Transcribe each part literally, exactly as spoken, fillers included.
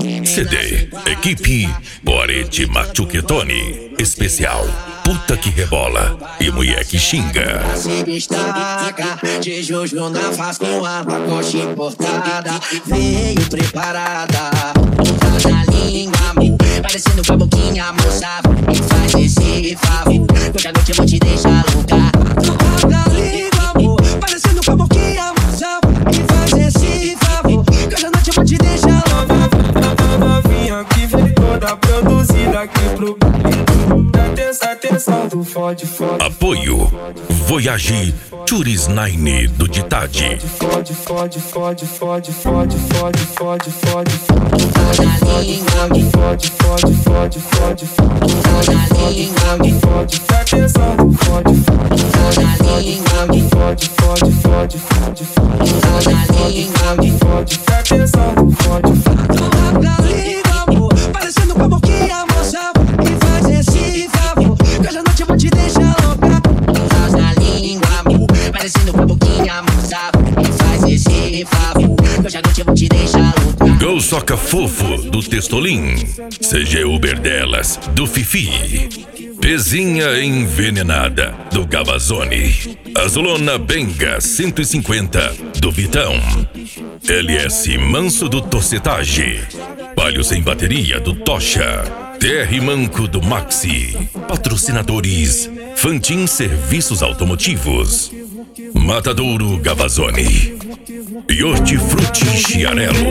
C D, equipe Borete Machuquetone, especial Puta que Rebola e Mulher que Xinga. Se destaca, de Juju na faz com a coxa importada. Veio preparada, ponta na língua, amor, parecendo com a boquinha, moça. Me faz esse favor, hoje à noite eu vou te deixar louca. Ponta na língua, amor, parecendo com a boquinha, moça. Me faz esse favor, hoje à noite eu vou te deixar louca. Novinha que vem toda produzida aqui pro Atenção, atenção do fode, fode. Apoio Voyage Tourist Nine do Ditade. Fode, fode, fode, fode, fode, fode, fode, fode, fode, fode, fode, fode, fode, fode, atenção do fode, fode, fode, fode, fode, fode, fode, fode, atenção do fode, fode. Parecendo com a boquinha, moça. Me faz esse favor, que hoje à noite eu vou te deixar louca. Faz na língua, amor, parecendo com a boquinha, moça. Me faz esse favor, que hoje à noite eu vou te deixar louca. Go Soca Fofo do Testolim. C G Uber delas do Fifi. Pezinha Envenenada do Gavazone. Azulona Benga cento e cinquenta do Vitão. L S Manso do Torcetage. Palio Sem Bateria do Tocha. T R Manco do Maxi. Patrocinadores Fantin Serviços Automotivos. Matadouro Gavazone e Hortifruti Chiarello.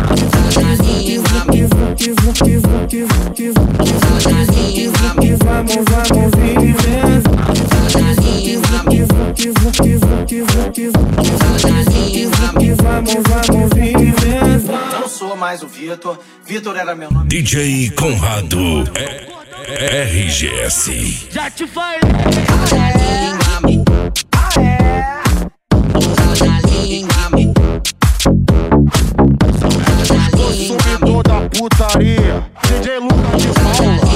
Não sou mais o Vitor, Vitor era meu nome. D J Conrado R G S. Já te falei. Consumidor da putaria, D J Lucas de Paula.